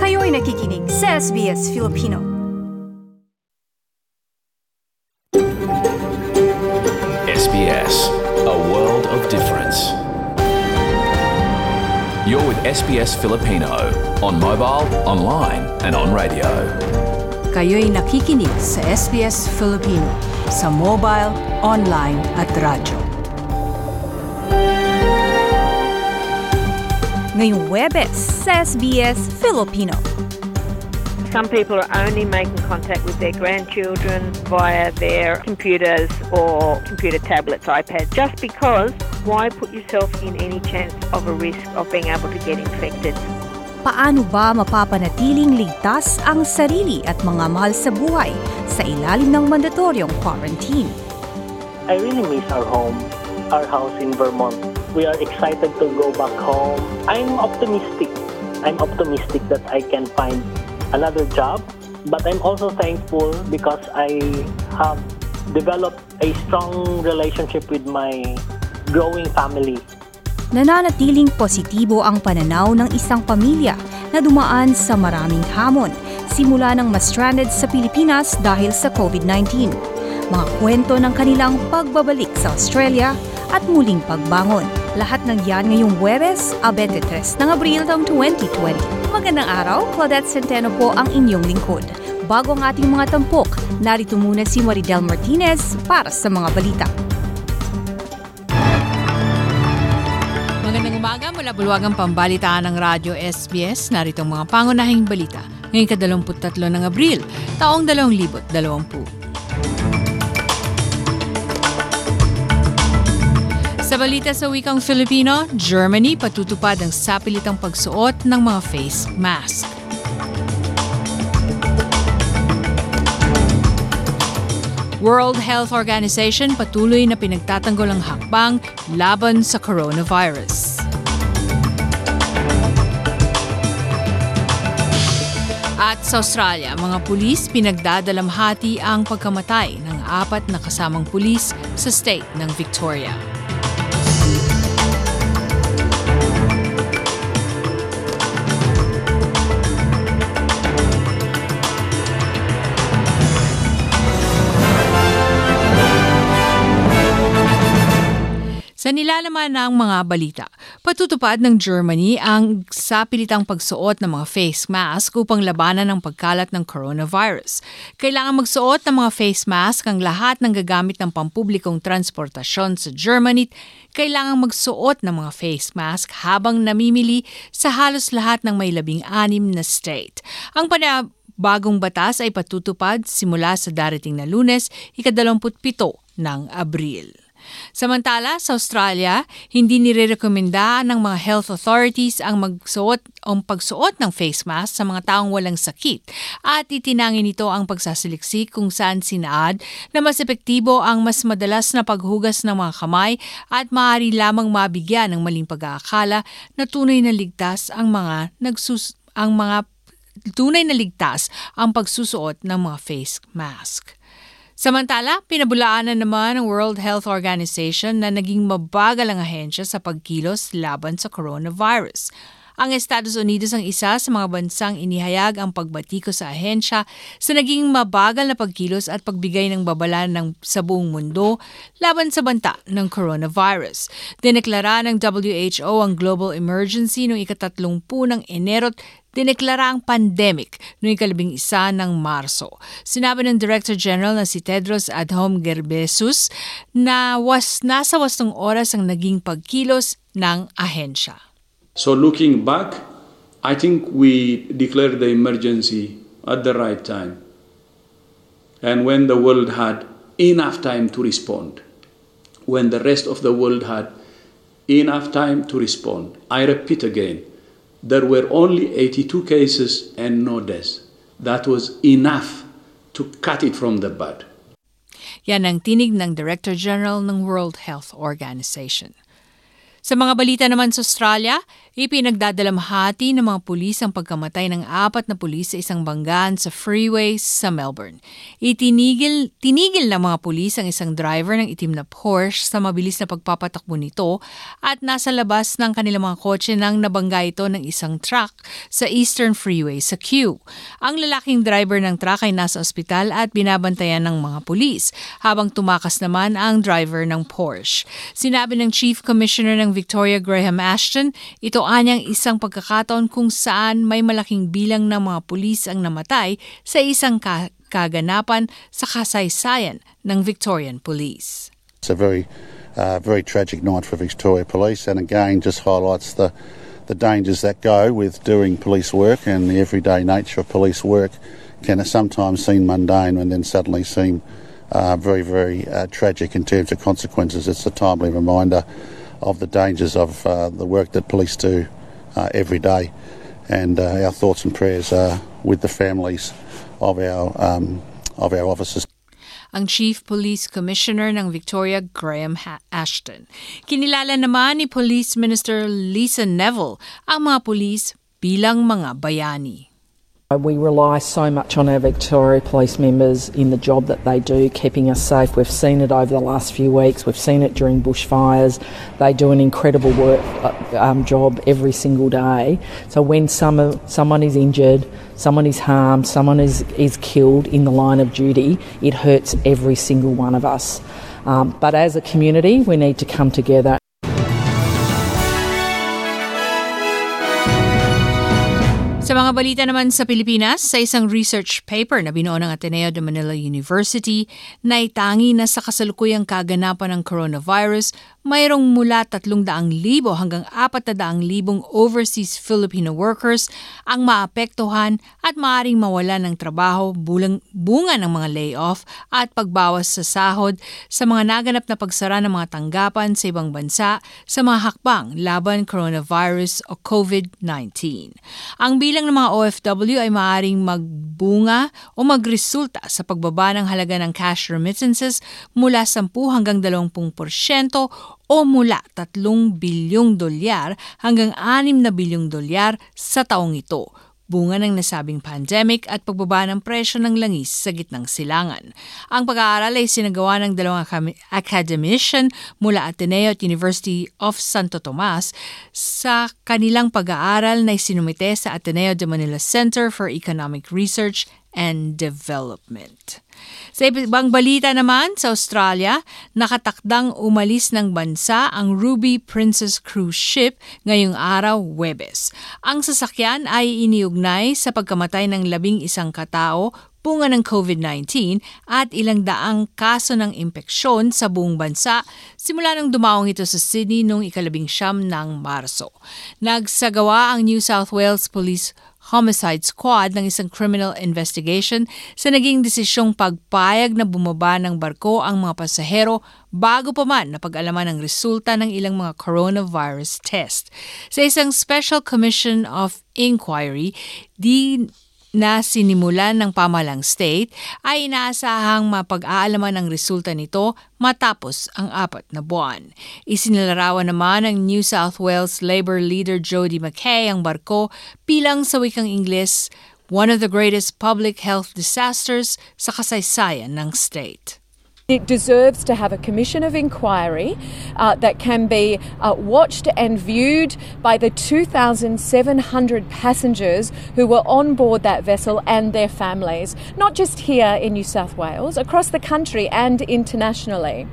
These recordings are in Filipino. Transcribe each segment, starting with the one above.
Kayo'y nakikinig sa SBS Filipino. SBS, a world of difference. You're with SBS Filipino on mobile, online and on radio. Kayo'y nakikinig sa SBS Filipino sa mobile, online at radyo. Ngayong Huwebes sa SBS Filipino. Some people are only making contact with their grandchildren via their computers or computer tablets, iPads, just because why put yourself in any chance of a risk of being able to get infected? Paano ba mapapanatiling ligtas ang sarili at mga mahal sa buhay sa ilalim ng mandatoryong quarantine? I really miss our home, our house in Vermont. We are excited to go back home. I'm optimistic that I can find another job, but I'm also thankful because I have developed a strong relationship with my growing family. Nananatiling positibo ang pananaw ng isang pamilya na dumaan sa maraming hamon simula nang ma-stranded sa Pilipinas dahil sa COVID-19. Mga kwento ng kanilang pagbabalik sa Australia at muling pagbangon. Lahat ng yan ngayong Huwebes, 23 ng Abril ng 2020. Magandang araw, Claudette Centeno po ang inyong lingkod. Bago ang ating mga tampok, narito muna si Maridel Martinez para sa mga balita. Magandang umaga mula Bulwagang Pambalitaan ng Radyo SBS. Narito ang mga pangunahing balita ngayong 23 ng Abril, taong 2020. Sa balita sa wikang Filipino, Germany patutupad ang sapilitang pagsuot ng mga face mask. World Health Organization patuloy na pinagtatanggol ang hakbang laban sa coronavirus. At sa Australia, mga pulis pinagdadalamhati ang pagkamatay ng 4 na kasamang pulis sa state ng Victoria. Sa nilalaman ng mga balita, patutupad ng Germany ang sapilitang pagsuot ng mga face mask upang labanan ang pagkalat ng coronavirus. Kailangan magsuot ng mga face mask ang lahat ng gagamit ng pampublikong transportasyon sa Germany. Kailangan magsuot ng mga face mask habang namimili sa halos lahat ng may 16 na state. Ang bagong batas ay patutupad simula sa darating na Lunes, 27 ng Abril. Samantala, sa Australia, hindi nirerekomenda ng mga health authorities ang pagsuot ng face mask sa mga taong walang sakit at itinangin nito ang pagsasaliksik kung saan sinaad na mas epektibo ang mas madalas na paghugas ng mga kamay at maaari lamang mabigyan ng maling pag-aakala na tunay na ligtas ang pagsusuot ng mga face mask. Samantala, pinabulaanan naman ng World Health Organization na naging mabagal ang ahensya sa pagkilos laban sa coronavirus. Ang Estados Unidos ang isa sa mga bansang inihayag ang pagbati ko sa ahensya sa naging mabagal na pagkilos at pagbigay ng babala sa buong mundo laban sa banta ng coronavirus. Dineklara ng WHO ang global emergency noong 30 ng Enero at dineklara ang pandemic noong 11 ng Marso. Sinabi ng Director General na si Tedros Adhanom Ghebreyesus na nasa 8 oras ang naging pagkilos ng ahensya. So looking back, I think we declared the emergency at the right time. And when the world had enough time to respond, when the rest of the world had enough time to respond, I repeat again, there were only 82 cases and no deaths. That was enough to cut it from the bud. Yan ang tinig ng Director General ng World Health Organization. Sa mga balita naman sa Australia, Ipinagdadalamhati ng mga pulis ang pagkamatay ng 4 na pulis sa isang banggaan sa freeway sa Melbourne. Tinigil ng mga pulis ang isang driver ng itim na Porsche sa mabilis na pagpapatakbo nito at nasa labas ng kanilang mga kotse nang nabangga ito ng isang truck sa Eastern Freeway sa Kew. Ang lalaking driver ng truck ay nasa ospital at binabantayan ng mga pulis, habang tumakas naman ang driver ng Porsche. Sinabi ng Chief Commissioner ng Victoria Graham Ashton, ito anyang isang pagkakataon kung saan may malaking bilang ng mga pulis ang namatay sa isang kaganapan sa kasaysayan ng Victorian Police. It's a very tragic night for Victoria Police, and again just highlights the dangers that go with doing police work, and the everyday nature of police work can sometimes seem mundane and then suddenly seem very tragic in terms of consequences. It's a timely reminder of the dangers of the work that police do every day, and our thoughts and prayers are with the families of our officers. Ang Chief Police Commissioner ng Victoria, Graham Ashton. Kinilala naman ni Police Minister Lisa Neville ang mga pulis bilang mga bayani. We rely so much on our Victoria Police members in the job that they do, keeping us safe. We've seen it over the last few weeks. We've seen it during bushfires. They do an incredible job every single day. So when someone is injured, someone is harmed, someone is killed in the line of duty, it hurts every single one of us. But as a community, we need to come together. Sa mga balita naman sa Pilipinas, sa isang research paper na binuo ng Ateneo de Manila University, naitangi na sa kasalukuyang kaganapan ng coronavirus, mayroong mula 300,000 hanggang 400,000 overseas Filipino workers ang maapektuhan at maaaring mawalan ng trabaho bunga ng mga layoff at pagbawas sa sahod sa mga naganap na pagsara ng mga tanggapan sa ibang bansa sa mga hakbang laban coronavirus o COVID-19. Ang bilang ng mga OFW ay maaaring magbunga o magresulta sa pagbaba ng halaga ng cash remittances mula 10 hanggang 20% o mula $3 bilyong hanggang $6 bilyong sa taong ito, bunga ng nasabing pandemic at pagbaba ng presyo ng langis sa gitnang silangan. Ang pag-aaral ay sinagawa ng 2 academician mula Ateneo at University of Santo Tomas sa kanilang pag-aaral na isinumite sa Ateneo de Manila Center for Economic Research and Development. Sa ibang balita naman, sa Australia, nakatakdang umalis ng bansa ang Ruby Princess Cruise Ship ngayong araw, Huwebes. Ang sasakyan ay iniugnay sa pagkamatay ng 11 katao bunga ng COVID-19 at ilang daang kaso ng impeksyon sa buong bansa simula nang dumaong ito sa Sydney noong 19 ng Marso. Nagsagawa ang New South Wales Police Homicide Squad ng isang criminal investigation sa naging desisyong pagpayag na bumaba ng barko ang mga pasahero bago pa man napag-alaman ang resulta ng ilang mga coronavirus test. Sa isang Special Commission of Inquiry, na sinimulan ng pamahalang state, ay inaasahang mapag-aalaman ang resulta nito matapos ang 4 na buwan. Isinilarawan naman ng New South Wales Labor leader Jody McKay ang barko bilang sa wikang Ingles, one of the greatest public health disasters sa kasaysayan ng state. It deserves to have a commission of inquiry that can be watched and viewed by the 2,700 passengers who were on board that vessel and their families, not just here in New South Wales, across the country and internationally.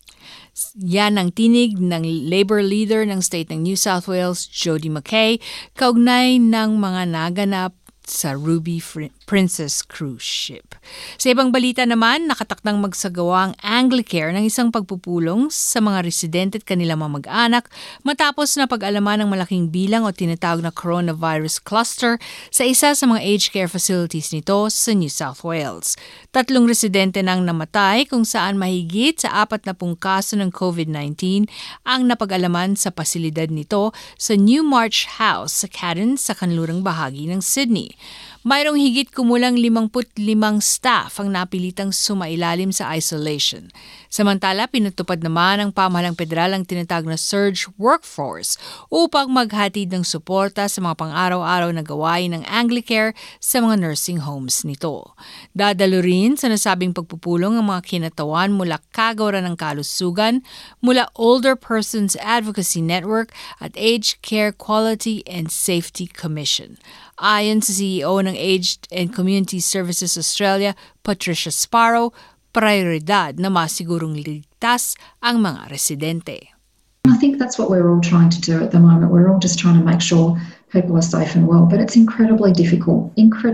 Yan ang tinig ng Labor leader ng state ng New South Wales, Jody McKay, kaugnay ng mga naganap sa Ruby Princess Cruise Ship. Sa ibang balita naman, nakatakdang magsagawa ang Anglicare ng isang pagpupulong sa mga residente at kanilang mga mag-anak matapos na pag-alaman ng malaking bilang o tinatawag na coronavirus cluster sa isa sa mga aged care facilities nito sa New South Wales. 3 residente nang namatay kung saan mahigit sa 40 kaso ng COVID-19 ang napag-alaman sa pasilidad nito sa Newmarch House sa Cairns sa kanlurang bahagi ng Sydney. Mayroong higit kumulang 55 staff ang napilitang sumailalim sa isolation. Samantala, pinatupad naman ng pamahalang federal ang tinatawag na surge workforce upang maghatid ng suporta sa mga pang-araw-araw na gawain ng Anglicare sa mga nursing homes nito. Dadalo rin sa nasabing pagpupulong ang mga kinatawan mula Kagawaran ng Kalusugan, mula Older Persons Advocacy Network at Aged Care Quality and Safety Commission. Ayon sa CEO ng Aged and Community Services Australia, Patricia Sparrow, prioridad na masigurong ligtas ang mga residente. I think that's what we're all trying to do at the moment. We're all just trying to make sure people are safe and well, but it's incredibly difficult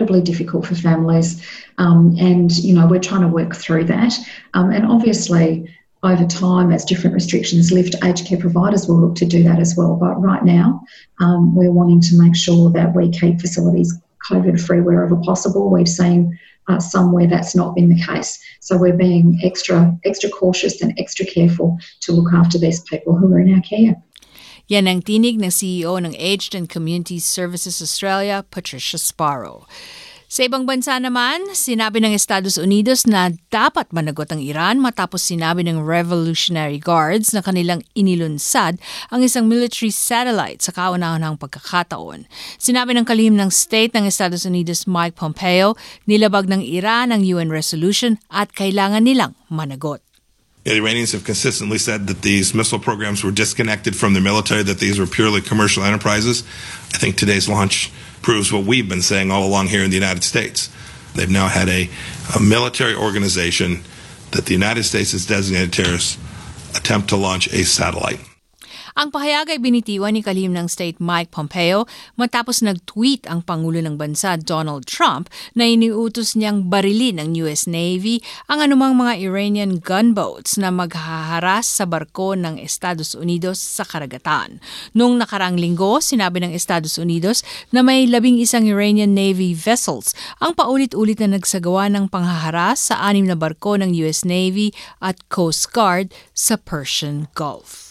for families. And, we're trying to work through that. And obviously, over time, as different restrictions lift, aged care providers will look to do that as well. But right now, we're wanting to make sure that we keep facilities COVID-free wherever possible. We've seen somewhere that's not been the case. So we're being extra cautious and extra careful to look after these people who are in our care. Yan ang tinig ng CEO ng Aged and Community Services Australia, Patricia Sparrow. Sa ibang bansa naman, sinabi ng Estados Unidos na dapat managot ang Iran matapos sinabi ng Revolutionary Guards na kanilang inilunsad ang isang military satellite sa kauna-unahang pagkakataon. Sinabi ng kalihim ng State ng Estados Unidos Mike Pompeo, nilabag ng Iran ang UN resolution at kailangan nilang managot. The Iranians have consistently said that these missile programs were disconnected from the military, that these were purely commercial enterprises. I think today's launch proves what we've been saying all along here in the United States. They've now had a military organization that the United States has designated terrorists attempt to launch a satellite. Ang pahayag ay binitiwan ni kalihim ng State Mike Pompeo matapos nag-tweet ang Pangulo ng Bansa Donald Trump na iniutos niyang barilin ng US Navy ang anumang mga Iranian gunboats na maghaharas sa barko ng Estados Unidos sa karagatan. Noong nakarang linggo, sinabi ng Estados Unidos na may 11 Iranian Navy vessels ang paulit-ulit na nagsagawa ng panghaharas sa 6 na barko ng US Navy at Coast Guard sa Persian Gulf.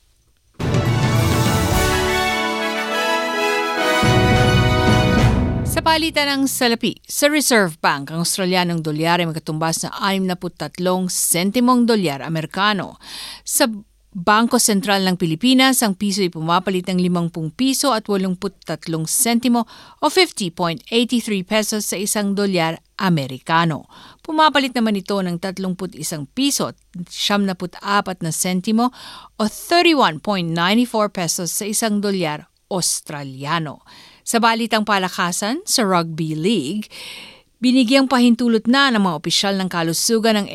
Sa palitan ng salapi, sa Reserve Bank, ang Australianong dolyar ay magkatumbas na 63 sentimong dolyar Amerikano. Sa Bangko Sentral ng Pilipinas, ang piso ay pumapalit ng 50 piso at 83 sentimo o 50.83 pesos sa isang dolyar Amerikano. Pumapalit naman ito ng 31 piso at 74 na sentimo o 31.94 pesos sa isang dolyar Australiano. Sa balitang palakasan, sa Rugby League, binigyang pahintulot na ng mga opisyal ng kalusugan ng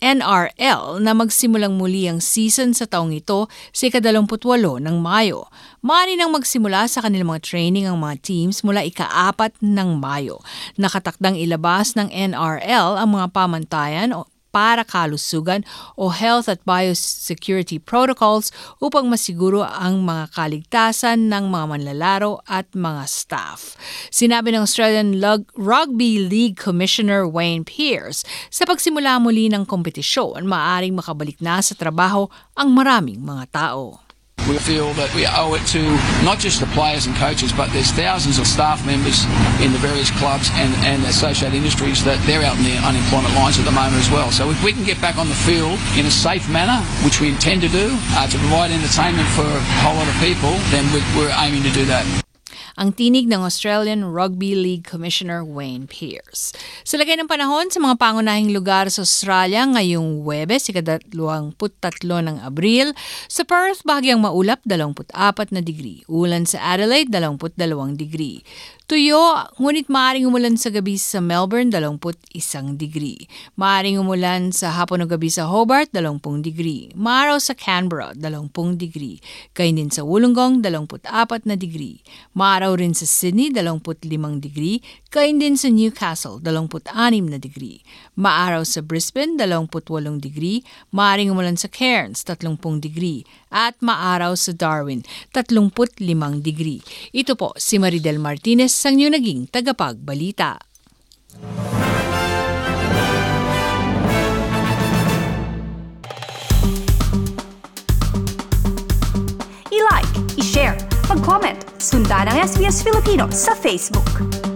NRL na magsimulang muli ang season sa taong ito sa 28 ng Mayo. Maaari nang magsimula sa kanilang mga training ang mga teams mula ika-4 ng Mayo. Nakatakdang ilabas ng NRL ang mga pamantayan para kalusugan o health at biosecurity protocols upang masiguro ang mga kaligtasan ng mga manlalaro at mga staff. Sinabi ng Australian Rugby League Commissioner Wayne Pearce, sa pagsimula muli ng kompetisyon, maaaring makabalik na sa trabaho ang maraming mga tao. We feel that we owe it to not just the players and coaches, but there's thousands of staff members in the various clubs and associated industries that they're out in the unemployment lines at the moment as well. So if we can get back on the field in a safe manner, which we intend to do, to provide entertainment for a whole lot of people, then we're aiming to do that. Ang tinig ng Australian Rugby League Commissioner Wayne Pearce. Sa lagay ng panahon sa mga pangunahing lugar sa Australia ngayong Huwebes, 23 ng Abril, sa Perth bahagyang maulap 24 na degree, ulan sa Adelaide 22 degree. Tuyo, ngunit maaaring umulan sa gabi sa Melbourne, 21 degree. Maaaring umulan sa hapon o gabi sa Hobart, 20 degree. Maaraw sa Canberra, 20 degree. Gayun din sa Wollongong, 24 na degree. Maaraw rin sa Sydney, 25 degree. Gayun din sa Newcastle, 26 na degree. Maaraw sa Brisbane, 28 degree. Maaaring umulan sa Cairns, 30 degree. At maaraw sa Darwin, 35 degree. Ito po si Maridel Martinez sang inyong naging tagapagbalita. I-like, i-share, mag-comment, sundan ang SBS Filipino sa Facebook.